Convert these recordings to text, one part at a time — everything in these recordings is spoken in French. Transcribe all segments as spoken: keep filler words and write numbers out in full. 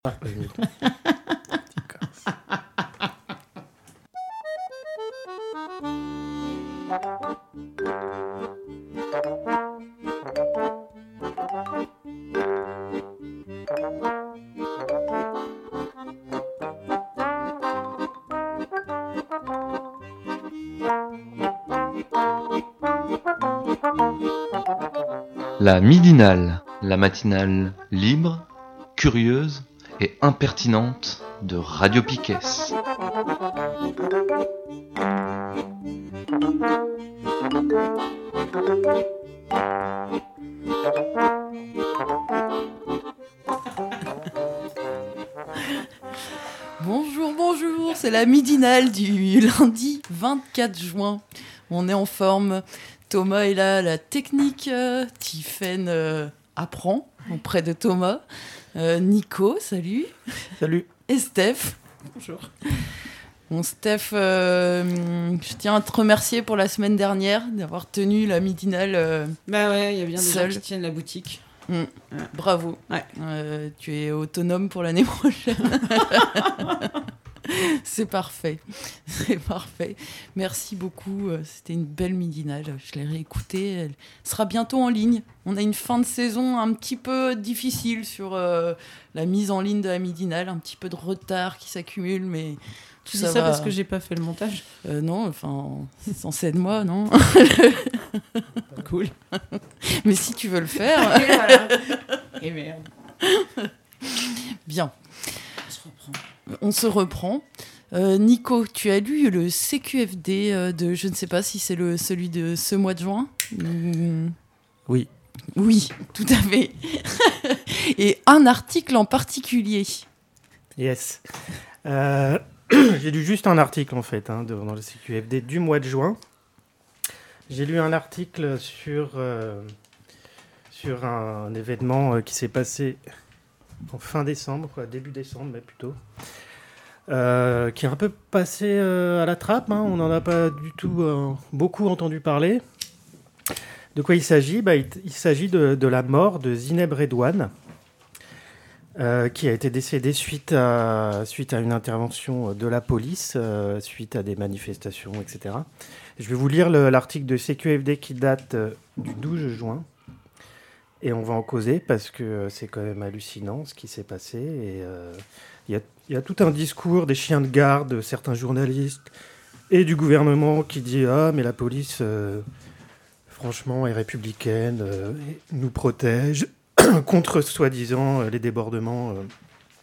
Ah, oui. La midinale, la matinale libre, curieuse et impertinente de Radio Piquet. Bonjour, bonjour, c'est la midinale du lundi vingt-quatre juin. On est en forme. Thomas est là, la technique. Euh, Tiffaine euh, apprend auprès de Thomas. Euh, Nico, salut. Salut. Et Steph. Bonjour. Bon, Steph, euh, je tiens à te remercier pour la semaine dernière d'avoir tenu la midinale. Euh, bah ouais, il y a bien des seul. gens qui tiennent la boutique. Mmh. Ouais. Bravo. Ouais. Euh, tu es autonome pour l'année prochaine. C'est parfait. C'est parfait. Merci beaucoup. C'était une belle midinale. Je l'ai réécoutée. Elle sera bientôt en ligne. On a une fin de saison un petit peu difficile sur euh, la mise en ligne de la midinale. Un petit peu de retard qui s'accumule, mais Tu ça dis ça va. parce que j'ai pas fait le montage. Euh, non, enfin, c'est censé être moi, non? Cool. Mais si tu veux le faire. Et voilà. Et merde. Bien. On se reprend. On se reprend. Euh, Nico, tu as lu le C Q F D euh, de, je ne sais pas si c'est le, celui de ce mois de juin. Mmh. Oui. Oui, tout à fait. Et un article en particulier. Yes. Euh, j'ai lu juste un article en fait hein, dans le C Q F D du mois de juin. J'ai lu un article sur, euh, sur un événement euh, qui s'est passé en fin décembre, quoi, début décembre, mais plutôt, euh, qui est un peu passé euh, à la trappe. Hein, on n'en a pas du tout euh, beaucoup entendu parler. De quoi il s'agit bah, il, il s'agit de, de la mort de Zineb Redouane, euh, qui a été décédée suite à, suite à une intervention de la police, euh, suite à des manifestations, et cetera. Je vais vous lire le, l'article de C Q F D qui date euh, du douze juin. Et on va en causer parce que euh, c'est quand même hallucinant ce qui s'est passé. Et il euh, y, y a tout un discours des chiens de garde, de certains journalistes et du gouvernement qui dit « Ah, mais la police, euh, franchement, est républicaine, euh, nous protège contre, soi-disant, les débordements euh,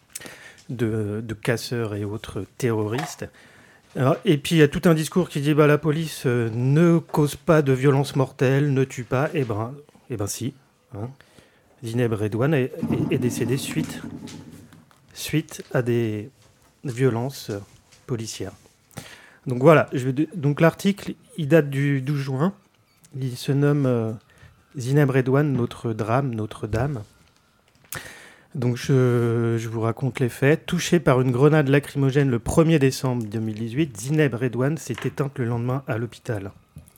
de, de casseurs et autres terroristes. » Alors, et puis il y a tout un discours qui dit bah, « La police euh, ne cause pas de violences mortelles, ne tue pas. » Eh ben, eh ben si. Hein. Zineb Redouane est, est, est décédée suite, suite à des violences euh, policières. Donc voilà, je vais, donc l'article, il date du douze juin. Il se nomme euh, Zineb Redouane, notre drame, Notre-Dame. Donc je, je vous raconte les faits. Touchée par une grenade lacrymogène le premier décembre deux mille dix-huit, Zineb Redouane s'est éteinte le lendemain à l'hôpital.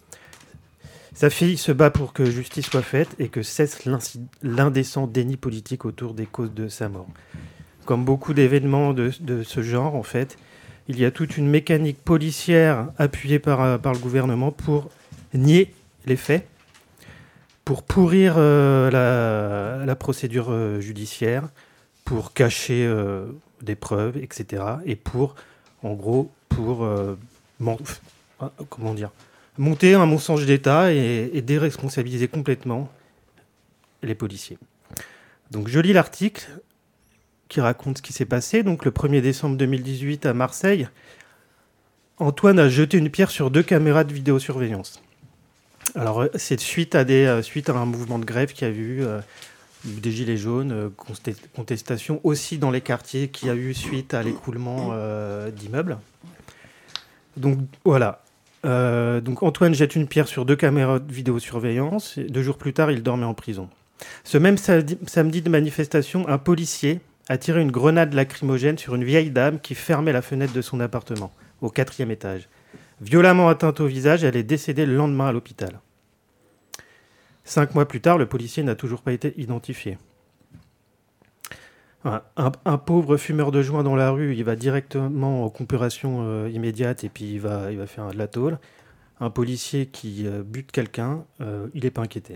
Sa fille se bat pour que justice soit faite et que cesse l'indécent déni politique autour des causes de sa mort. Comme beaucoup d'événements de, de ce genre, en fait, il y a toute une mécanique policière appuyée par, par le gouvernement pour nier les faits, pour pourrir euh, la, la procédure euh, judiciaire, pour cacher euh, des preuves, et cetera. Et pour, en gros, pour euh, man- comment dire, monter un mensonge d'État et, et déresponsabiliser complètement les policiers. Donc je lis l'article qui raconte ce qui s'est passé. Donc le premier décembre deux mille dix-huit à Marseille, Antoine a jeté une pierre sur deux caméras de vidéosurveillance. Alors c'est suite à, des, euh, suite à un mouvement de grève qui a eu euh, des gilets jaunes, euh, contestation aussi dans les quartiers qui a eu suite à l'écroulement euh, d'immeubles. Donc voilà. Euh, donc Antoine jette une pierre sur deux caméras de vidéosurveillance. Et deux jours plus tard, il dormait en prison. Ce même samedi, samedi de manifestation, un policier a tiré une grenade lacrymogène sur une vieille dame qui fermait la fenêtre de son appartement, au quatrième étage. Violemment atteinte au visage, elle est décédée le lendemain à l'hôpital. Cinq mois plus tard, le policier n'a toujours pas été identifié. Un, un- un pauvre fumeur de joint dans la rue, il va directement en comparaison euh, immédiate et puis il va, il va faire de la tôle. Un policier qui euh, bute quelqu'un, euh, il n'est pas inquiété.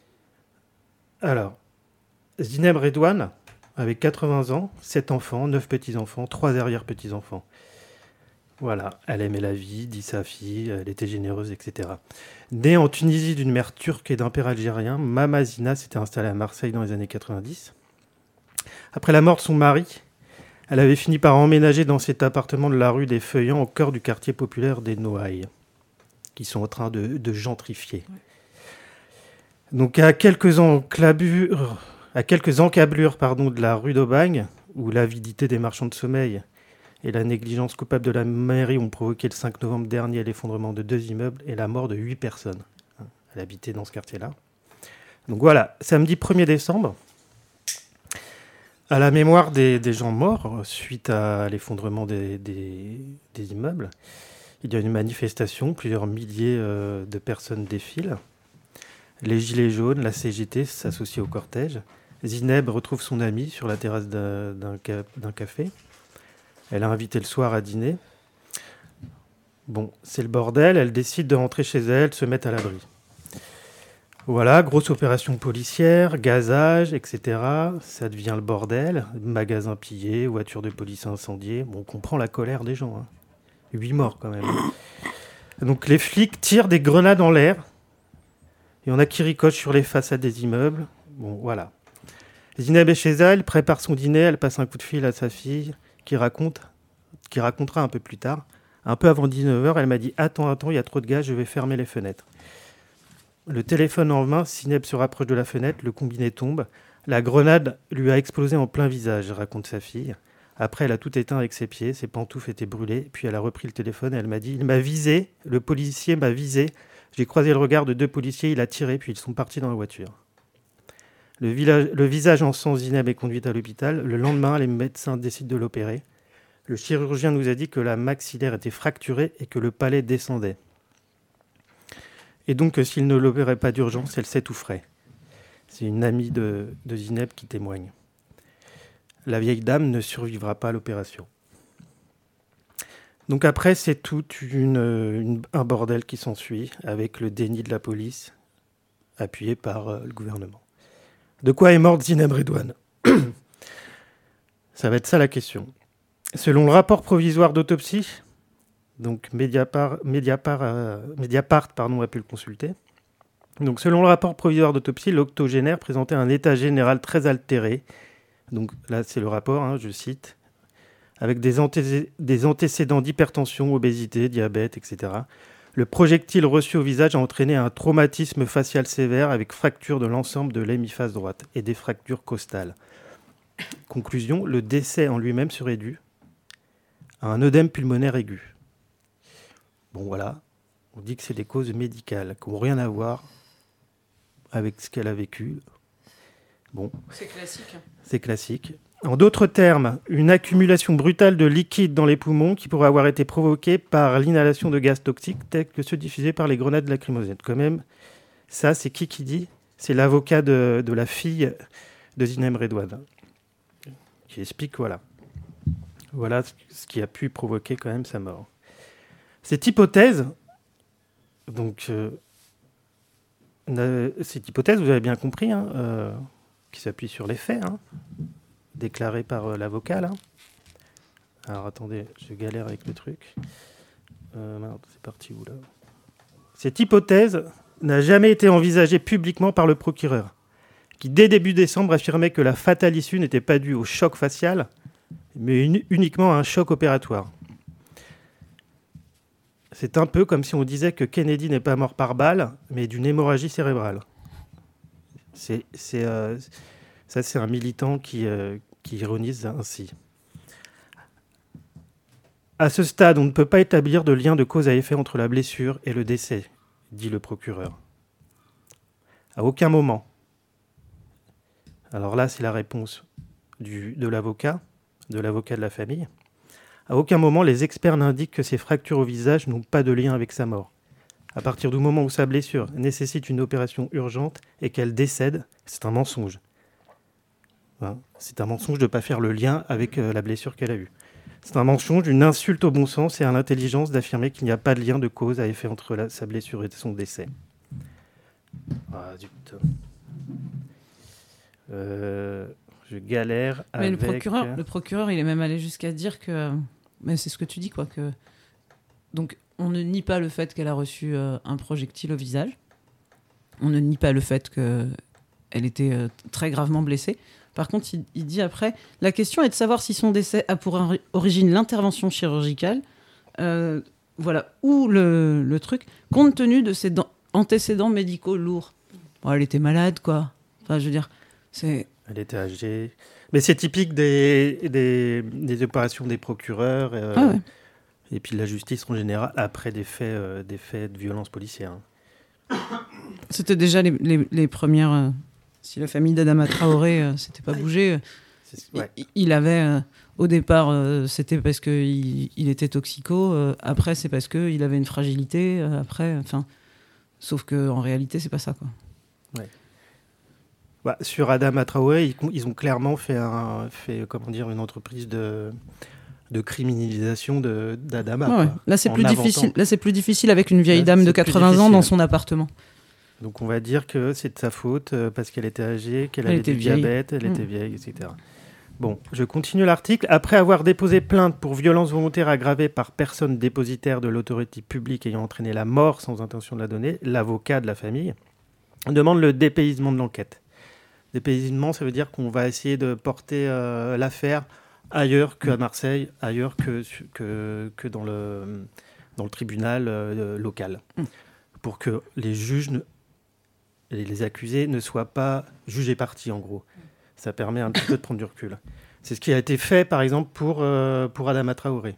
Alors, Zineb Redouane, avec quatre-vingts ans, sept enfants, neuf petits-enfants, trois arrière-petits-enfants. Voilà, elle aimait la vie, dit sa fille, elle était généreuse, et cetera. Née en Tunisie d'une mère turque et d'un père algérien, Mama Zina s'était installée à Marseille dans les années quatre-vingt-dix. Après la mort de son mari, elle avait fini par emménager dans cet appartement de la rue des Feuillants au cœur du quartier populaire des Noailles, qui sont en train de, de gentrifier. Ouais. Donc à quelques enclabures, à quelques encablures pardon, de la rue d'Aubagne, où l'avidité des marchands de sommeil et la négligence coupable de la mairie ont provoqué le cinq novembre dernier l'effondrement de deux immeubles et la mort de huit personnes. Elle habitait dans ce quartier-là. Donc voilà, samedi premier décembre, à la mémoire des, des gens morts suite à l'effondrement des, des, des immeubles, il y a une manifestation, plusieurs milliers euh, de personnes défilent. Les Gilets jaunes, la C G T s'associent au cortège. Zineb retrouve son amie sur la terrasse d'un, d'un, ca- d'un café. Elle a invité le soir à dîner. Bon, c'est le bordel, elle décide de rentrer chez elle, de se mettre à l'abri. Voilà, grosse opération policière, gazage, et cetera. Ça devient le bordel. Magasins pillés, voitures de police incendiées. Bon, on comprend la colère des gens. Hein. Huit morts quand même. Donc les flics tirent des grenades en l'air. Il y en a qui ricochent sur les façades des immeubles. Bon, voilà. Zineb est chez elle, prépare son dîner, elle passe un coup de fil à sa fille qui raconte, qui racontera un peu plus tard. Un peu avant dix-neuf heures, elle m'a dit « Attends, attends, il y a trop de gaz, je vais fermer les fenêtres. » Le téléphone en main, Zineb se rapproche de la fenêtre, le combiné tombe. La grenade lui a explosé en plein visage, raconte sa fille. Après, elle a tout éteint avec ses pieds, ses pantoufles étaient brûlées. Puis elle a repris le téléphone et elle m'a dit « Il m'a visé, le policier m'a visé. J'ai croisé le regard de deux policiers, il a tiré, puis ils sont partis dans la voiture. » Le, village, le visage en sang, Zineb est conduite à l'hôpital. Le lendemain, les médecins décident de l'opérer. Le chirurgien nous a dit que la maxillaire était fracturée et que le palais descendait. Et donc, s'il ne l'opérait pas d'urgence, elle s'étoufferait. C'est une amie de, de Zineb qui témoigne. La vieille dame ne survivra pas à l'opération. Donc après, c'est tout une, une, un bordel qui s'ensuit, avec le déni de la police, appuyé par euh, le gouvernement. De quoi est morte Zineb Redouane ? Ça va être ça la question. Selon le rapport provisoire d'autopsie, donc Mediapart, Mediapart, euh, Mediapart pardon, a pu le consulter. Donc, selon le rapport provisoire d'autopsie, l'octogénaire présentait un état général très altéré. Donc là, c'est le rapport, hein, je cite, avec des, anté- des antécédents d'hypertension, obésité, diabète, et cetera. Le projectile reçu au visage a entraîné un traumatisme facial sévère avec fracture de l'ensemble de l'hémiphase droite et des fractures costales. Conclusion, le décès en lui-même serait dû à un œdème pulmonaire aigu. Bon voilà, on dit que c'est des causes médicales qui n'ont rien à voir avec ce qu'elle a vécu. Bon, c'est classique. C'est classique. En d'autres termes, une accumulation brutale de liquide dans les poumons qui pourrait avoir été provoquée par l'inhalation de gaz toxiques tels que ceux diffusés par les grenades lacrymogènes. Quand même, ça, c'est qui qui dit ? C'est l'avocat de, de la fille de Zineb Redouane qui explique, voilà. Voilà ce qui a pu provoquer quand même sa mort. Cette hypothèse, donc, euh, cette hypothèse, vous avez bien compris, hein, euh, qui s'appuie sur les faits, hein, déclarés par euh, l'avocat, là. Alors, attendez, je galère avec le truc. Euh, merde, c'est parti où, là ? Cette hypothèse n'a jamais été envisagée publiquement par le procureur, qui, dès début décembre, affirmait que la fatale issue n'était pas due au choc facial, mais une, uniquement à un choc opératoire. C'est un peu comme si on disait que Kennedy n'est pas mort par balle, mais d'une hémorragie cérébrale. C'est, c'est, euh, ça, c'est un militant qui, euh, qui ironise ainsi. À ce stade, on ne peut pas établir de lien de cause à effet entre la blessure et le décès, dit le procureur. À aucun moment. Alors là, c'est la réponse du, de l'avocat, de l'avocat de la famille. À aucun moment, les experts n'indiquent que ces fractures au visage n'ont pas de lien avec sa mort. À partir du moment où sa blessure nécessite une opération urgente et qu'elle décède, c'est un mensonge. Hein. C'est un mensonge de ne pas faire le lien avec euh, la blessure qu'elle a eue. C'est un mensonge, une insulte au bon sens et à l'intelligence d'affirmer qu'il n'y a pas de lien de cause à effet entre la, sa blessure et son décès. Ah, zut. Euh, je galère Mais avec... le procureur, le procureur, il est même allé jusqu'à dire que... Mais c'est ce que tu dis, quoi. Que... Donc, on ne nie pas le fait qu'elle a reçu euh, un projectile au visage. On ne nie pas le fait qu'elle était euh, très gravement blessée. Par contre, il, il dit après, la question est de savoir si son décès a pour ori- origine l'intervention chirurgicale, euh, voilà, ou le, le truc, compte tenu de ses dents- antécédents médicaux lourds. Bon, elle était malade, quoi. Enfin, je veux dire, c'est... Elle était âgée. Mais c'est typique des, des, des opérations des procureurs euh, Ah ouais. et puis de la justice en général après des faits, euh, des faits de violence policière. Hein. C'était déjà les, les, les premières... euh, si la famille d'Adama Traoré euh, s'était pas bougée, euh, C'est- ouais. il, il avait... euh, au départ, euh, c'était parce qu'il il était toxico. euh, après, c'est parce qu'il avait une fragilité. euh, après, enfin... Sauf qu'en réalité, c'est pas ça, quoi. Bah, sur Adama Traoré, ils, ils ont clairement fait, un, fait comment dire, une entreprise de, de criminalisation de, d'Adama. Ouais, ouais. quoi, Là, c'est en plus inventant. difficile. Là, c'est plus difficile avec une vieille Là, dame de c'est plus quatre-vingts ans difficile. dans son appartement. Donc on va dire que c'est de sa faute euh, parce qu'elle était âgée, qu'elle Elle avait était du vieille. diabète, elle Mm. était vieille, et cetera. Bon, je continue l'article. Après avoir déposé plainte pour violence volontaire aggravée par personne dépositaire de l'autorité publique ayant entraîné la mort sans intention de la donner, l'avocat de la famille demande le dépaysement de l'enquête. Dépaysement, ça veut dire qu'on va essayer de porter euh, l'affaire ailleurs qu'à Marseille, ailleurs que, su- que, que dans, le, dans le tribunal euh, local, Mm. pour que les juges ne- et les accusés ne soient pas jugés partis, en gros. Ça permet un petit peu de prendre du recul. C'est ce qui a été fait, par exemple, pour, euh, pour Adama Traoré.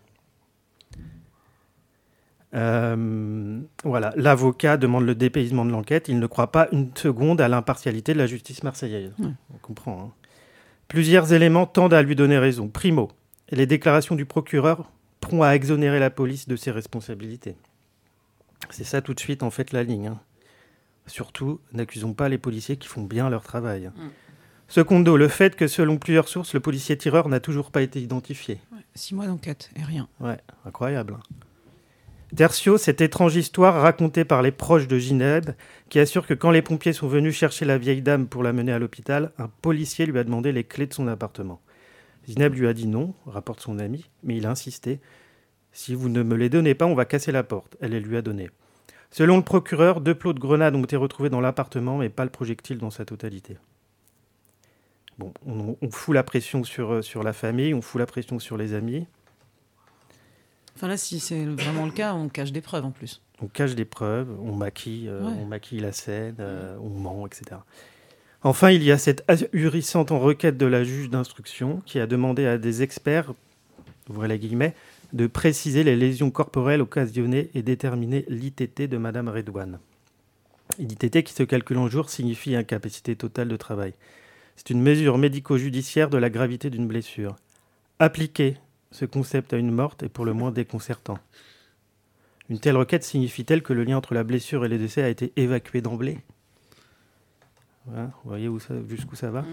Euh, voilà, l'avocat demande le dépaysement de l'enquête. Il ne croit pas une seconde à l'impartialité de la justice marseillaise. Ouais. On comprend. Hein. Plusieurs éléments tendent à lui donner raison. Primo, les déclarations du procureur prompt à exonérer la police de ses responsabilités. C'est ça tout de suite, en fait, la ligne. Hein. Surtout, n'accusons pas les policiers qui font bien leur travail. Mm. Secondo, le fait que, selon plusieurs sources, le policier tireur n'a toujours pas été identifié. Six mois d'enquête et rien. Ouais, incroyable. hein. Tertio, cette étrange histoire racontée par les proches de Gineb, qui assure que quand les pompiers sont venus chercher la vieille dame pour la mener à l'hôpital, un policier lui a demandé les clés de son appartement. Gineb lui a dit non, rapporte son ami, mais il a insisté. Si vous ne me les donnez pas, on va casser la porte. Elle les lui a données. Selon le procureur, deux plots de grenades ont été retrouvés dans l'appartement, mais pas le projectile dans sa totalité. Bon, on, on fout la pression sur, sur la famille, on fout la pression sur les amis. Enfin là, si c'est vraiment le cas, on cache des preuves en plus. On cache des preuves, on maquille, euh, Ouais. on maquille la scène, euh, on ment, et cetera. Enfin, il y a cette ahurissante requête de la juge d'instruction qui a demandé à des experts, ouvrez les guillemets, de préciser les lésions corporelles occasionnées et déterminer l'I T T de Madame Redouane. L'I T T qui se calcule en jours signifie incapacité totale de travail. C'est une mesure médico-judiciaire de la gravité d'une blessure. Appliquer ce concept à une morte est pour le moins déconcertant. Une telle requête signifie-t-elle que le lien entre la blessure et le décès a été évacué d'emblée ? Voilà, vous voyez où ça, jusqu'où ça va ? Mm.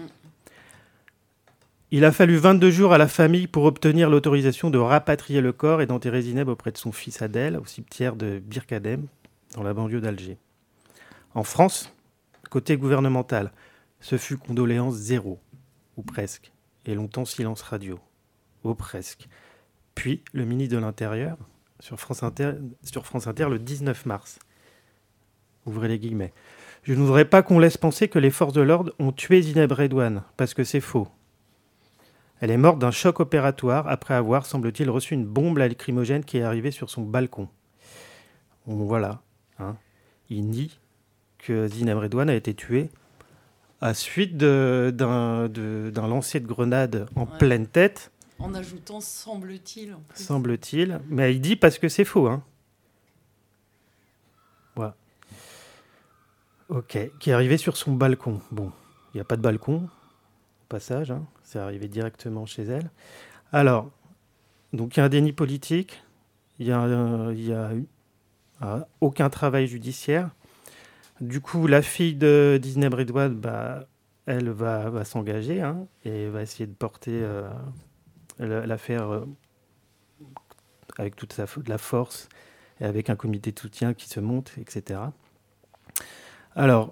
Il a fallu vingt-deux jours à la famille pour obtenir l'autorisation de rapatrier le corps et d'enterrer Zineb auprès de son fils Adel, au cimetière de Birkadem, dans la banlieue d'Alger. En France, côté gouvernemental, ce fut condoléance zéro, ou presque, et longtemps silence radio, ou presque. Puis, le ministre de l'Intérieur, sur France Inter, sur France Inter le dix-neuf mars, ouvrez les guillemets, « Je ne voudrais pas qu'on laisse penser que les forces de l'ordre ont tué Zineb Redouane, parce que c'est faux. Elle est morte d'un choc opératoire après avoir, semble-t-il, reçu une bombe lacrymogène qui est arrivée sur son balcon. » Bon, voilà. Hein. Il nie que Zineb Redouane a été tuée à suite de, d'un, de, d'un lancer de grenade en Ouais. pleine tête, En ajoutant semble-t-il. En plus. semble-t-il. Mais il dit parce que c'est faux. Hein. Voilà. Ok. Qui est arrivé sur son balcon. Bon, il n'y a pas de balcon, au passage. Hein. C'est arrivé directement chez elle. Alors, donc il y a un déni politique. Il y a, euh, il y a eu euh, aucun travail judiciaire. Du coup, la fille de Zineb Redouane, bah, elle va, va s'engager hein, et va essayer de porter euh, l'affaire euh, avec toute sa, de la force et avec un comité de soutien qui se monte, et cetera. Alors,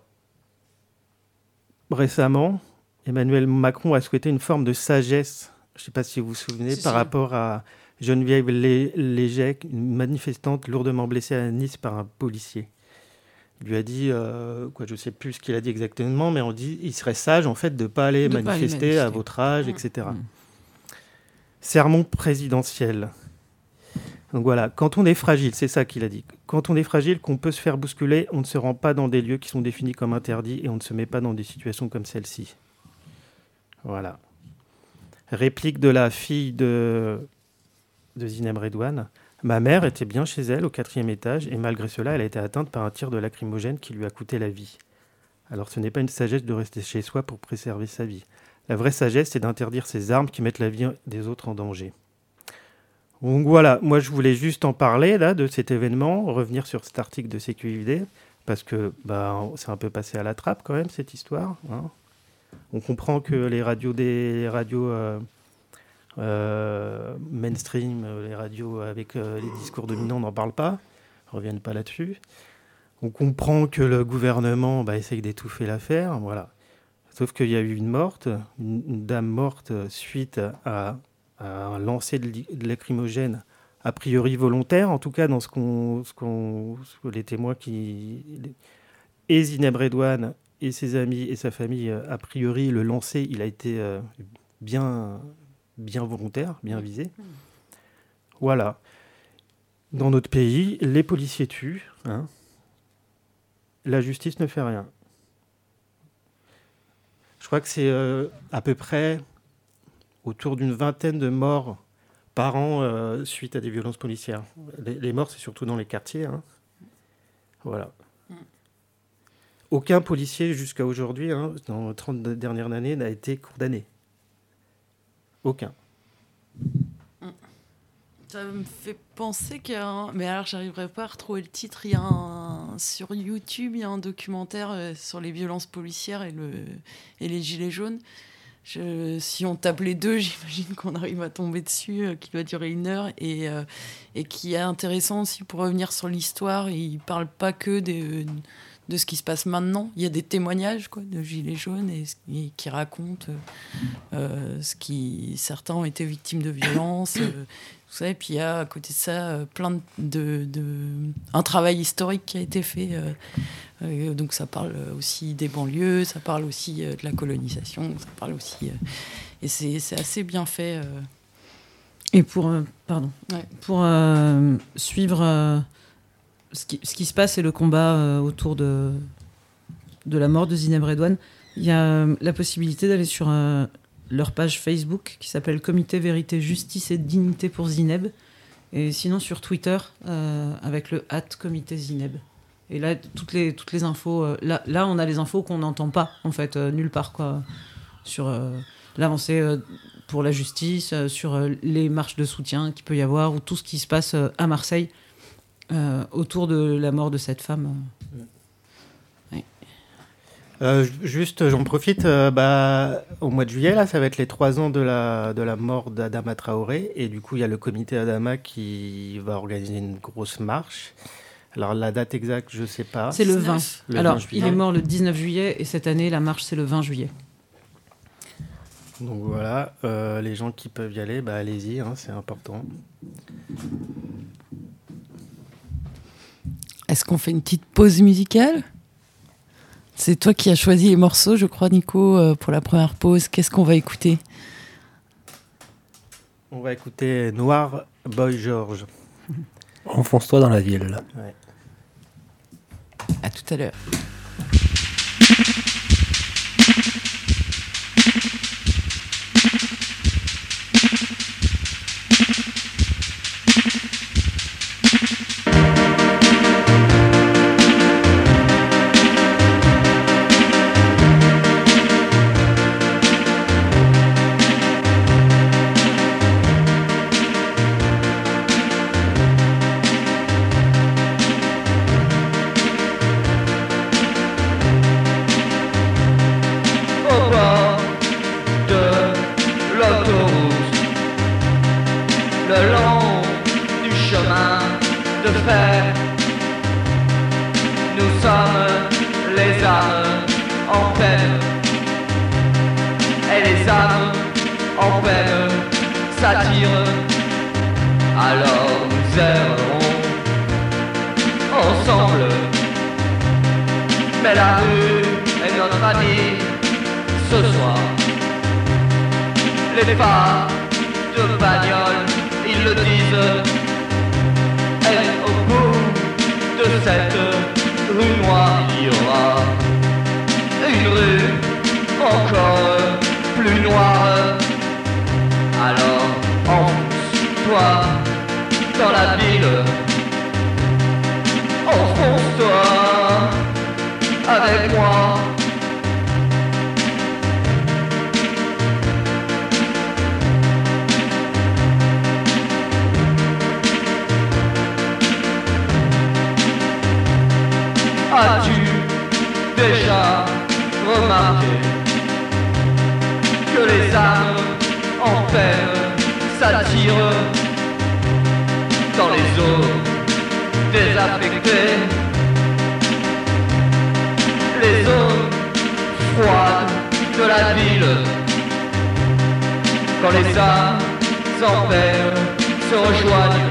récemment, Emmanuel Macron a souhaité une forme de sagesse, je ne sais pas si vous vous souvenez, si, par si. rapport à Geneviève Lé- Léger, une manifestante lourdement blessée à Nice par un policier. Il lui a dit, euh, quoi, je ne sais plus ce qu'il a dit exactement, mais on dit il serait sage en fait de ne pas aller De pas aller manifester manifester. à votre âge, Mmh. et cetera. Mmh. Sermon présidentiel. Donc voilà, quand on est fragile, c'est ça qu'il a dit. Quand on est fragile, qu'on peut se faire bousculer, on ne se rend pas dans des lieux qui sont définis comme interdits et on ne se met pas dans des situations comme celle-ci. Voilà. Réplique de la fille de, de Zineb Redouane. Ma mère était bien chez elle au quatrième étage et malgré cela, elle a été atteinte par un tir de lacrymogène qui lui a coûté la vie. Alors ce n'est pas une sagesse de rester chez soi pour préserver sa vie. La vraie sagesse, c'est d'interdire ces armes qui mettent la vie des autres en danger. Donc voilà, moi je voulais juste en parler là, de cet événement, revenir sur cet article de C Q F D, parce que bah, c'est un peu passé à la trappe quand même cette histoire. Hein. On comprend que les radios, des, les radios euh, euh, mainstream, les radios avec euh, les discours dominants n'en parlent pas, ne reviennent pas là-dessus. On comprend que le gouvernement bah, essaye d'étouffer l'affaire, voilà. Sauf qu'il y a eu une morte, une, une dame morte suite à, à un lancer de, de lacrymogène, a priori volontaire, en tout cas dans ce qu'on, ce qu'on, ce que les témoins qui... Et Zineb Redouane et ses amis et sa famille, a priori, le lancer, il a été euh, bien, bien volontaire, bien visé. Voilà. Dans notre pays, les policiers tuent, hein. La justice ne fait rien. Je crois que c'est euh, à peu près autour d'une vingtaine de morts par an euh, suite à des violences policières. Les, les morts, c'est surtout dans les quartiers. Hein. Voilà. Mm. Aucun policier, jusqu'à aujourd'hui, hein, dans les trente dernières années, n'a été condamné. Aucun. Ça me fait penser qu'il y a un... Mais alors, j'arriverai pas à retrouver le titre. Il y a un... Sur YouTube, il y a un documentaire euh, sur les violences policières et, le... et les gilets jaunes. Je... Si on tape les deux, j'imagine qu'on arrive à tomber dessus, euh, qui va durer une heure. Et, euh, et qui est intéressant aussi pour revenir sur l'histoire. Il ne parle pas que des... de ce qui se passe maintenant. Il y a des témoignages quoi, de gilets jaunes et, et qui racontent euh, ce qui... Certains ont été victimes de violences... Euh, tout ça, et puis il y a à côté de ça euh, plein de, de, de un travail historique qui a été fait euh, euh, donc ça parle aussi des banlieues, ça parle aussi euh, de la colonisation, ça parle aussi euh, et c'est, c'est assez bien fait euh. Et pour euh, pardon ouais. pour euh, suivre euh, ce, qui, ce qui se passe et le combat euh, autour de de la mort de Zineb Redouane, il y a euh, la possibilité d'aller sur euh, leur page Facebook qui s'appelle Comité Vérité, Justice et Dignité pour Zineb. Et sinon sur Twitter euh, avec le at Comité Zineb. Et là, toutes les, toutes les infos... Euh, là, là, on a les infos qu'on n'entend pas, en fait, euh, nulle part, quoi. Sur euh, l'avancée euh, pour la justice, euh, sur euh, les marches de soutien qu'il peut y avoir, ou tout ce qui se passe euh, à Marseille euh, autour de la mort de cette femme. Euh. Euh, juste, j'en profite, euh, bah, au mois de juillet, là, ça va être les trois ans de la, de la mort d'Adama Traoré. Et du coup, il y a le comité Adama qui va organiser une grosse marche. Alors, la date exacte, je ne sais pas. C'est le vingt. Le Alors, vingt juillet. il est mort le dix-neuf juillet, et cette année, la marche, c'est le vingt juillet. Donc voilà, euh, les gens qui peuvent y aller, bah, allez-y, hein, c'est important. Est-ce qu'on fait une petite pause musicale ? C'est toi qui as choisi les morceaux, je crois, Nico, euh, pour la première pause. Qu'est-ce qu'on va écouter ? On va écouter Noir Boy George. Enfonce-toi dans la ville. Là. Ouais. À tout à l'heure. We'll be right back. le long du chemin de fer. Nous sommes les âmes en peine, et les âmes en peine s'attirent. Alors nous errerons ensemble, mais la rue est notre amie ce soir. Les pas de bagnole, ils le disent, et au bout de cette rue noire, il y aura une rue encore plus noire. Alors enfonce-toi dans la ville, enfonce-toi avec moi. As-tu déjà remarqué que les âmes en peine s'attirent dans les eaux désaffectées, les eaux froides de la ville, quand les âmes en peine se rejoignent?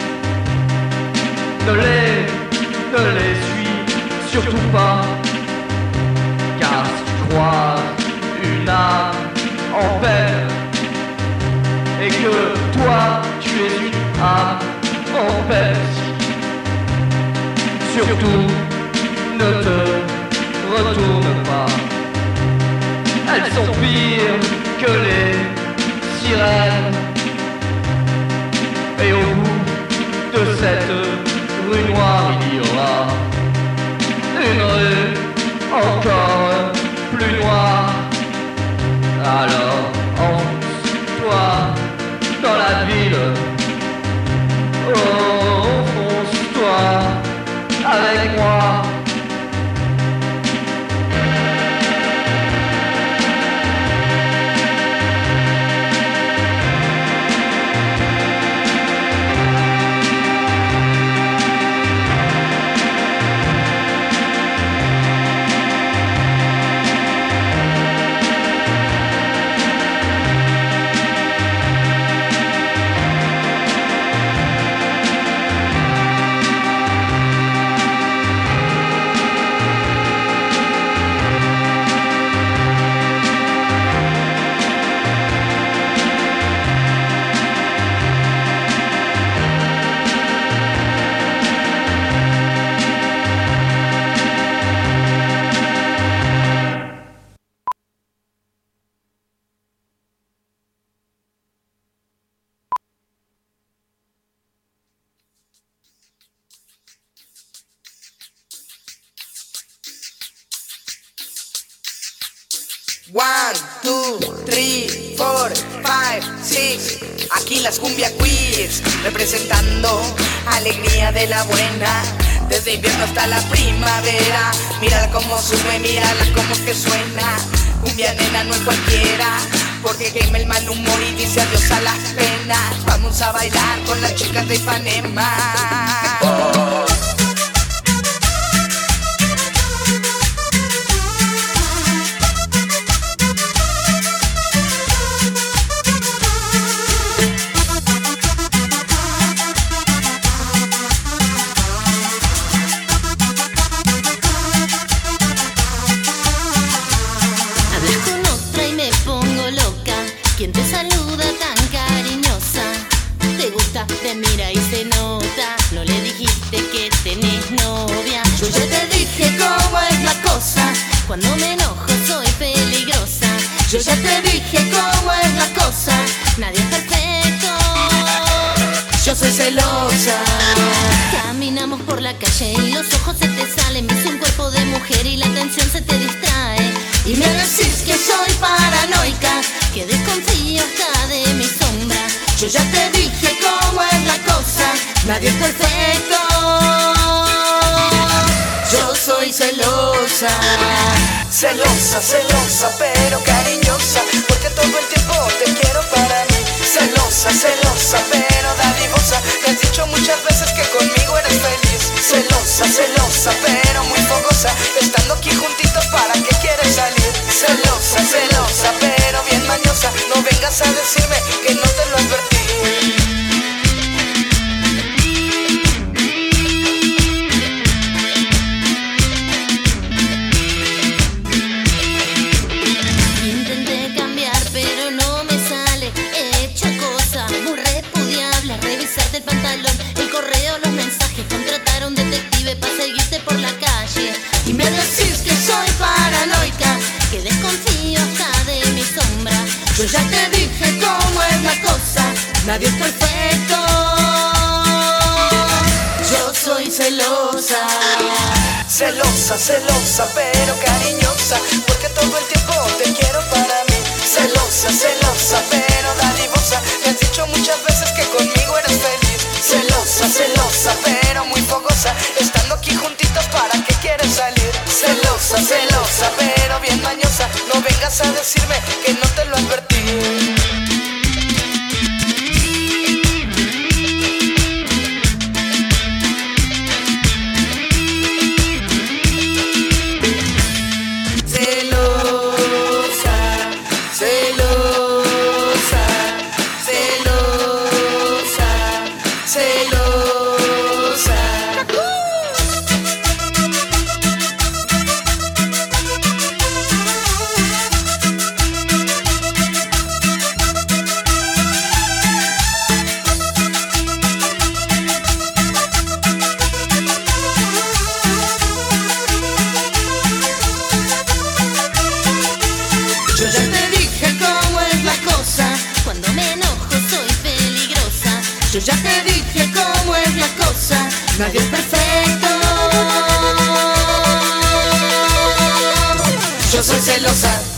Ne les, ne les suis surtout pas, car si tu croises une âme en peine et que toi tu es une âme en peine, surtout ne te retourne pas. Elles sont pires que les sirènes, et au bout de cette rue noire il y aura une rue encore plus noire. Alors enfonce-toi dans la ville, enfonce-toi avec moi. One, two, three, four, five, six. Aquí las cumbia queers, representando alegría de la buena. Desde invierno hasta la primavera. Mírala como sube, mírala como que suena. Cumbia nena no es cualquiera, porque quema el mal humor y dice adiós a las penas. Vamos a bailar con las chicas de Ipanema. Oh. Cuando me enojo soy peligrosa. Yo ya te dije cómo es la cosa. Nadie es perfecto. Yo soy celosa. Caminamos por la calle y los ojos se te salen. Ves un cuerpo de mujer y la atención se te distrae. Y me decís que soy paranoica, que desconfío hasta de mi sombra. Yo ya te dije cómo es la cosa. Nadie es perfecto. Yo soy celosa. Celosa, celosa, pero cariñosa, porque todo el tiempo te quiero para mí. Celosa, celosa, pero pisarte el pantalón, el correo, los mensajes, contratar a un detective para seguirte por la calle. Y me decís que soy paranoica, que desconfío hasta de mi sombra. Yo ya te dije cómo es la cosa, nadie es perfecto. Yo soy celosa. Celosa, celosa, pero cariñosa, porque todo el tiempo te quiero para mí. Celosa, celosa, pero dadivosa, me has dicho muchas veces que conmigo eres feliz. Celosa, celosa, pero muy fogosa, estando aquí juntitos, ¿para qué quieres salir? Celosa, celosa, pero bien mañosa, no vengas a decirme que no te lo advertí. Yo ya te dije cómo es la cosa, nadie es perfecto. Yo soy celosa.